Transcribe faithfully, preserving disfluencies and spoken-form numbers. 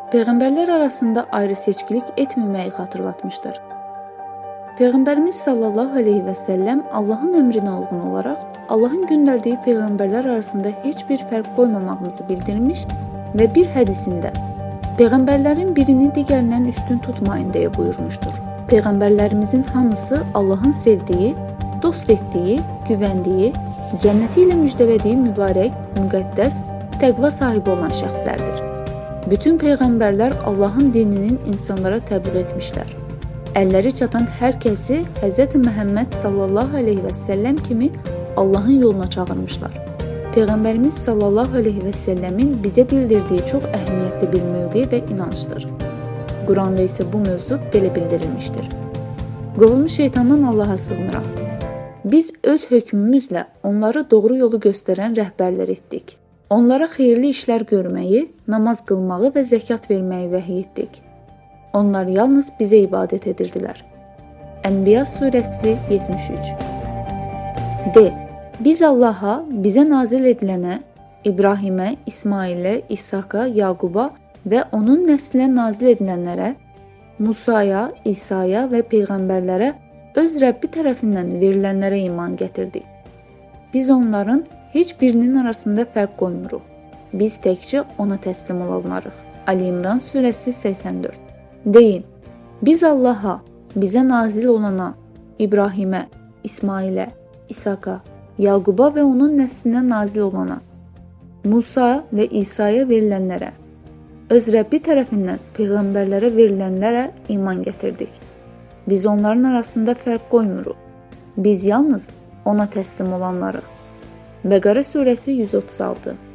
Peyğəmbərlər arasında ayrı-seçkilik etməməyi xatırlatmışdır. Peyğəmbərimiz sallallahu əleyhi və səlləm Allahın əmrinə uyğun olaraq Allahın göndərdiyi peyğəmbərlər arasında heç bir fərq qoymamağımızı bildirmiş və bir hədisində peyğəmbərlərin birini digərindən üstün tutmayın deyə buyurmuşdur. Peyğəmbərlərimizin hamısı Allahın sevdiyi, dost etdiyi, güvəndiyi, cənnəti ilə müjdələdiyi mübarək, müqəddəs, təqva sahibi olan şəxslərdir. Bütün peyğəmbərlər Allahın dininin insanlara təbliğ etmişlər. Əlləri çatan hər kəsi Həzrət Məhəmməd sallallahu əleyhi və səlləm kimi Allahın yoluna çağırmışlar. Peyğəmbərimiz sallallahu əleyhi və səlləmin bizə bildirdiyi çox əhəmiyyətli bir mövqe və inancdır. Quranda isə bu mövzu belə bildirilmişdir. Qovulmuş şeytandan Allaha sığınıram. Biz öz hökmümüzlə onları doğru yolu göstərən rəhbərlər etdik. Onlara xeyirli işlər görməyi, namaz qılmağı və zəkat verməyi vəhiy etdik. Onlar yalnız bizə ibadət edirdilər. Ənbiya surəsi yetmiş üç. D. Biz Allaha, bizə nazil edilənə, İbrahimə, İsmailə, İshaqa, Yaquba və onun nəslinə nazil edilənlərə, Musaya, İsaya və peyğəmbərlərə öz Rəbbi tərəfindən verilənlərə iman gətirdik. Biz onların heç birinin arasında fərq qoymuruq. Biz təkcə ona təslim olanlarıq. Ali İmran surəsi səksən dörd. Deyin, biz Allaha, bizə nazil olana, İbrahimə, İsmailə, İshaqa, Yaquba və onun nəslinə nazil olana, Musa və İsaya verilənlərə, öz Rəbbi tərəfindən peyğəmbərlərə verilənlərə iman gətirdik. Biz onların arasında fərq qoymuruq. Biz yalnız ona təslim olanlarıq. Bəqərə surəsi yüz otuz altı.